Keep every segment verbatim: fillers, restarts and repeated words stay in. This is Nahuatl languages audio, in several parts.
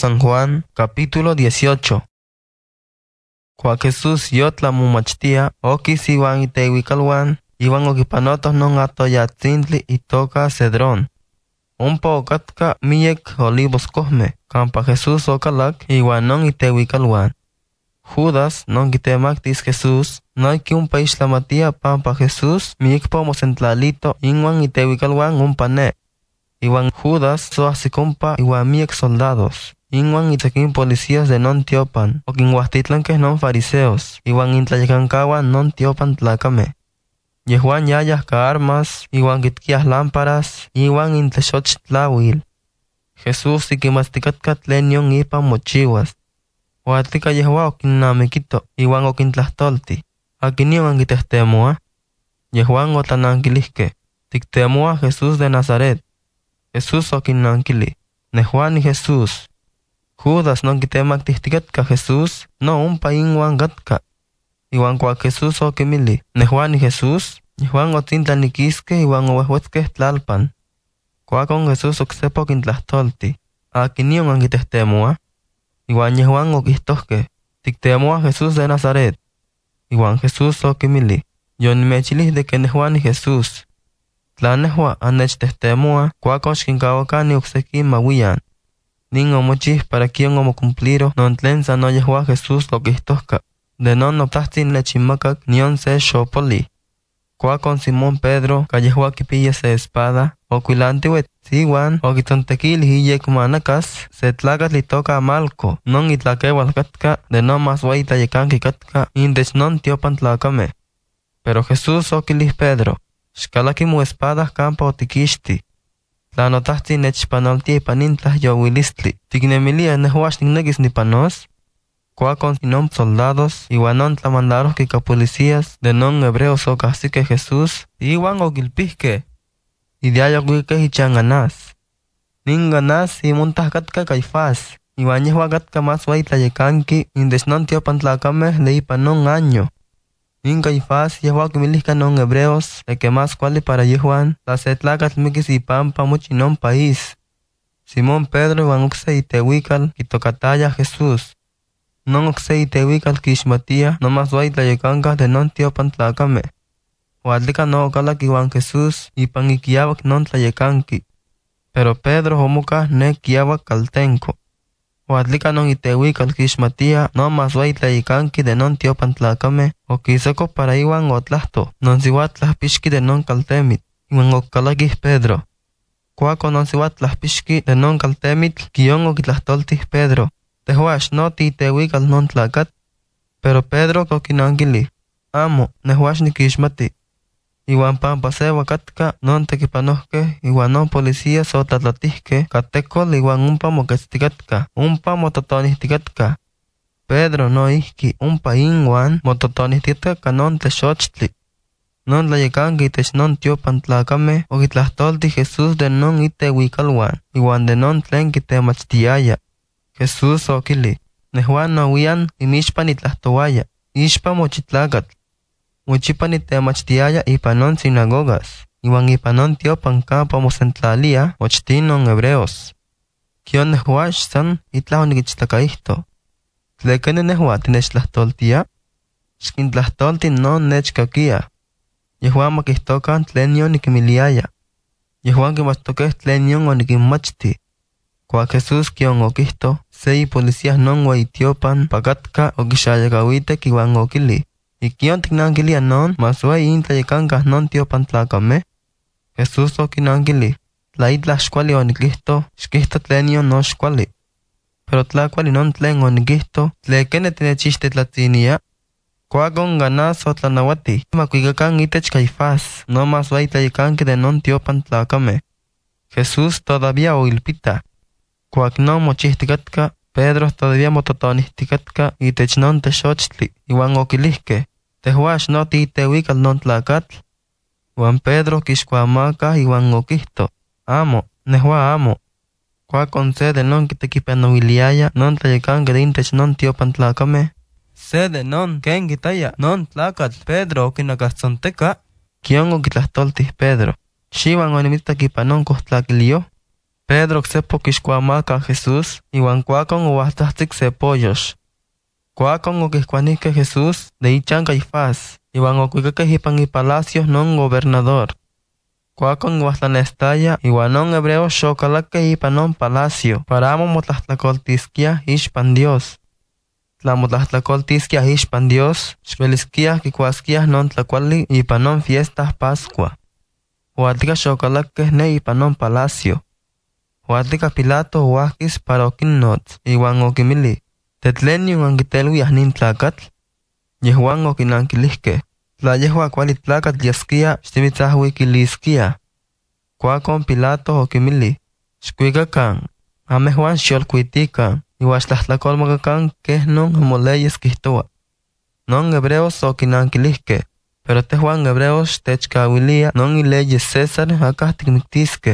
San Juan, capítulo dieciocho. Cuac Jesús yotla mumachtia, okis iwan itehuicalwan, iwan okipanotos non atoyatzintli itoka Cedrón. Ompa okatka miyek olivos kohme, campa Jesús okalak iwan non itehuicalwan. Judas non kitemaktis Jesús, noiki umpa ixtlamatia pampa Jesús miyekpa omosentlalito inwan itehuicalwan umpa ne. Iwan Judas soahsikompa iwan miyek soldados, inwan itzekin policías de non tiopan, okinhuahtitlankeh non fariseos, iwan intlayekankawan non tiopan tlakame. Yehuan yayah ka armas, iwan kitkiah lámparas, iwan intlexoch tlawil. Jesús ikimatstikatka tlen yon ipan mochiwas. Oatlika yehua okinnamikito, iwan okintlahtolti, akinion ankitehtemua. Yehuan otlanankilihke, tiktemua Jesús de Nazaret. Jesús okinnankili, nehuan ni Jesús. Judas non kitemaktihticatka Jesús, no umpa inwan katka. Iwan cuac Jesús okimili, nehuan ni Jesús, yehuan otzintlanikisque iwan ohuehuetzqueh tlalpan. Cuacon Jesús oksepa okintlahtolti, akinion ankitehtemua. Iwan yehuan okihtohke, tiktemua Jesús de Nazaret. Iwan Jesús okimili, yonimechilih de que nehuan ni Jesús. Tla nehua annechtehtemua, cuacon xkinkauakani okseki mawiyan. Nin omochih para kion omocumpliro non tlen san oyehua Jesús okihtohka, de non optahtzin nechinmakak nion se xopoli. Cuacon Simón Pedro kayehua kipiya se espada, okuilantiwet siwan okitzontekilih iyek manakas se tlakatl itoka Malco, non itlakewal katka de non mas ueyi tlayekanki katka intech non tiopan tlakame. Pero Jesús okilih Pedro, xkalaki mu espada campa otikixti. Tla notahtzin nechpanoltia ipan intlah yowilistli, tiknemilia nehua xniknekis nipanos. Cuacon non soldados iwan non tlamandarohki ka policías de non hebreos okahsike Jesús, iwan okilpihke. Idiaya okuikeh ichan Anás. Nin Anás imuntah katka Caifás, iwan yehua katka mas ueyi tlayekanki intech non tiopan tlakameh de ipan non año. Nin Caifás yehua okimilihka non hebreos de que mas kuali para yehuan tla se tlakatl mikis ipampa mochi non país. Simón Pedro iwan okse itehuikal kitokataya Jesús. Non okse itehuikal kixmatia no mas ueyi tlayekankah de non tiopan tlakame. Oatlika no okalak iwan Jesús ipan ikiawak non tlayekanki. Pero Pedro omokah ne kiawak kaltenko. Oatlika non itehuikal kixmatia no mas ueyi tlayekanki de non tiopan tlakame, okisoko para iwan otlahto, non siwatl tlahpixki de non kaltemit, iwan okkalakih Pedro. Cuaco non siwatl tlahpixki de non kaltemitl, kion okitlahtoltih Pedro, tehua xno tiitehuikal non tlakat. Pero Pedro okinankili, amo, nehua xnikixmati. Iwan pampa sewa katka non tekipanohkeh iwan non policías otlatlatihkeh katekol iwan umpa moketztikatka, umpa mototonihticatka. Pedro no ihki umpa inwan mototonihticatka non tlexochtli. Non tlayekanki itech non tiopan tlakame okitlahtolti Jesús de non itehuicalwan iwan de non tlen kitemachtiaya. Jesús okili, nehuan nowian imixpa nitlahtowaya, ixpa mochi tlakatl. Mochipa nitemachtiaya ipan non sinagogas, iwan ipan non tiopan campa mosentlalia ochtin non hebreos. Kion nehua xsan itlah onikichtakaihto. Tlekeni nehua tinechtlahtoltia? Xkintlahtolti non nechkakia. Yehuan makihtokan tlen yon nikimiliaya. Yehuan kimachtokeh tlen yon onikinmachti. Cuac Jesús kion okihto, se policías non ueyi tiopan pakatka okixayakawitek iwan okili, ikion tiknankilia non mas ueyi intlayekankah non tiopan tlakame. Jesús okinankili, tla itlah xkuali onikihto, xkihto tlen yon no xkuali. Pero tla kuali non tlen onikihto, tlekene tinechixtetlatzinia. Cuacon Anás otlanauati, makuikakan itech Caifás, no mas ueyi tlayekanki de non tiopan tlakame. Jesús todavía oilpita. Cuac non mochihticatka, Pedro todavía mototonihticatka itech non texochtli, iwan okilihke, tehua xno tiitehuikal non tlakatl. Juan Pedro kixkuamaka iwan okihto, amo, nehua amo. Cuacon se de non kitekipanowiliaya non tlayekanki de intech non tiopan tlakame. Se de non ken kitaya non tlakatl Pedro okinakastzonteka. Kion okitlahtoltih Pedro, xiwan onimitak ipan non kohtlakilio. Pedro xepo kixkuamaka Jesús, iwan kuakon oahtahtik se pollox. Kuakon okihkuanihkeh Jesús de ichan Caifás, iwan okuikakeh ipan ipalacio non gobernador. Kuakon oahtlanestaya iwan non hebreos xokalakeh ipan non palacio para amo motlahtlakoltiskiah ixpan Dios. Tla motlahtlakoltiskiah ixpan Dios, xvelisquiah kikuaskiah non tlakuali ipan non fiesta Pascua. Huatika xokalakeh ne ipan non palacio. Huatika Pilato oahkis para okinnotz, iwan okimili: ¿Tetlenion ankitelwiah nin tlakatl? Yehuan okinankilihkeh: Tla yehua kuali tlakatl yaskia, xtimitzahwikiliskia. Kuakon Pilato okimili: Xkuikakan, amejuan xiolkuitikan, iwan xtlahtlakolmakakan keh non moleyes kihtoa. Non hebreos okinankilihkeh: Pero tehuan hebreos xtechkawilia non ileyes César akah tikmiktiskeh.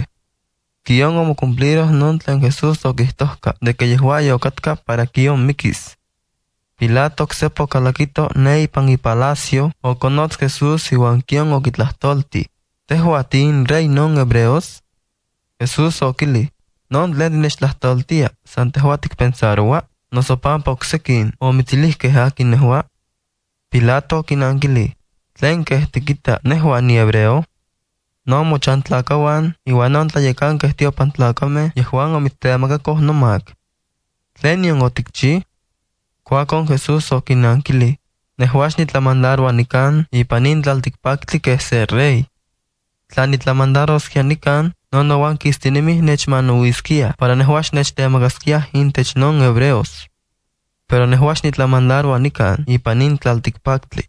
Kion omocumpliros non tlen Jesús okihtohka de que yehua yokatka para kion mikis. Pilato oksepa okalakito ne ipan ipalacio, okonotz Jesús iwan kion okitlahtolti: ¿Tehua tin rey non hebreos? Jesús okili: Non tlen tinechtlahtooltia, san tehua tikpensaroa, noso pampa oksekin omitzilihkeh akin nehua? Pilato okinankili: Tlen keh tikita nehua ni hebreo? Non mochantlakawan iwan non tlayekankeh tiopantlakameh yehuan omitztemakakoh nomak. ¿Tlenion otikchi? Kuakon Jesús okinankili: Nehua xnitlamandaroa nikan ipan nin tlaltikpaktli keh se rey. Tla nitlamandaroskia nikan, non nowan kistinemih nechmanauiskia para nehua xnechtemakaskiah intech non hebreos. Pero nehua xnitlamandaroa nikan ipan nin tlaltikpaktli.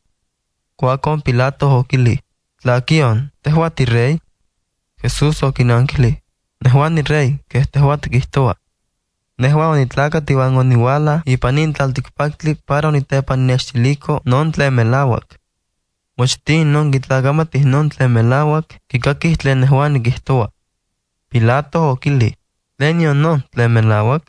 Kuakon Pilato okili: Tla kion, tehua ti rey? Jesús okinankili: Nehua ni rey, keh tehua tikihtoa. Nehua onitlakat iwan oniwala ipan nin tlaltikpaktli para onitepaninextiliko non tlen melauak. Mochtin non kitlakamatih non tlen melauak kikakih tlen nehua nikihtoa. Pilato okili: Tlenion non tlen melauak?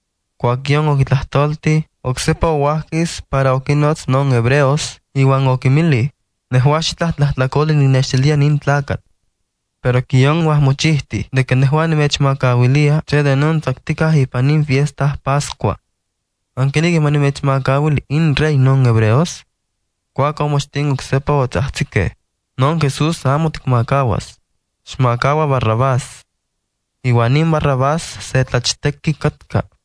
Kuakion okitlahtolti, oksepa oahkis para okinotz non hebreos, iwan okimili: Nehua xitlahtlahtlakolih ninextilia nin tlakat. Pero kion oahmochihti de que nehua nimechmakawilia che de non tzaktikah ipan nin fiesta Pascua. Ankiniki ma nimechmakawili in rey non hebreos? Kuakon mochtin oksepa otzahtsikeh: Non Jesús amo tikmakawas. Xmakawa Barrabás. Iwan nin Barrabás se tlachteki katka.